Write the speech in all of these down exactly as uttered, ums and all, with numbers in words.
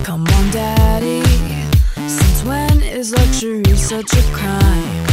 Come on, daddy, since when is luxury such a crime?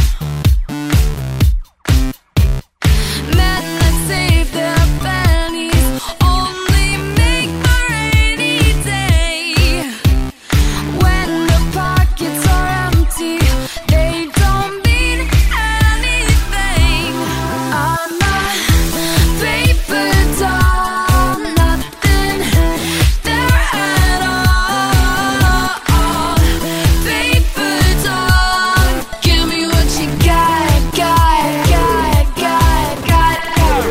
Men that save their pennies only make a rainy day. When the pockets are empty, they don't mean anything. I'm a paper doll, nothing there at all. Paper doll, give me what you got, got, got, got, got, got.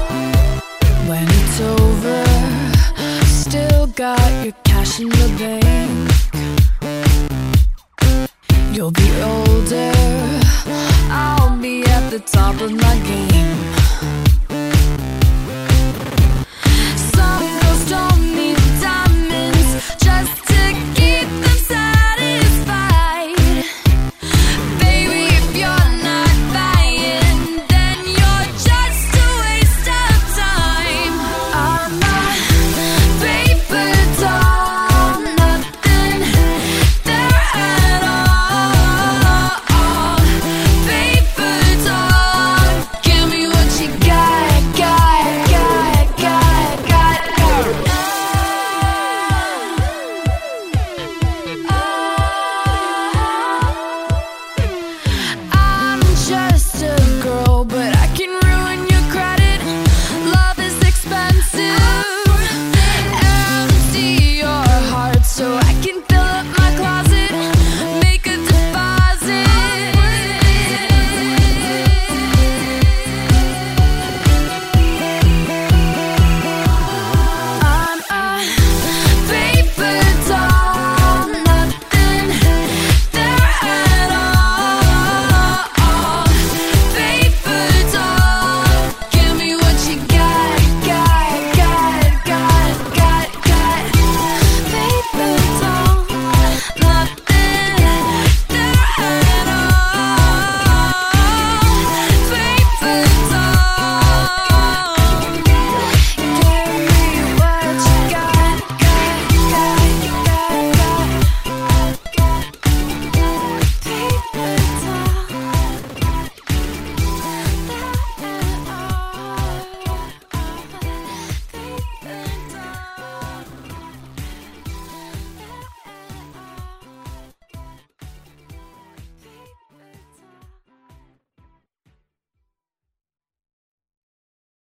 When it's over, still got your cash in the bank.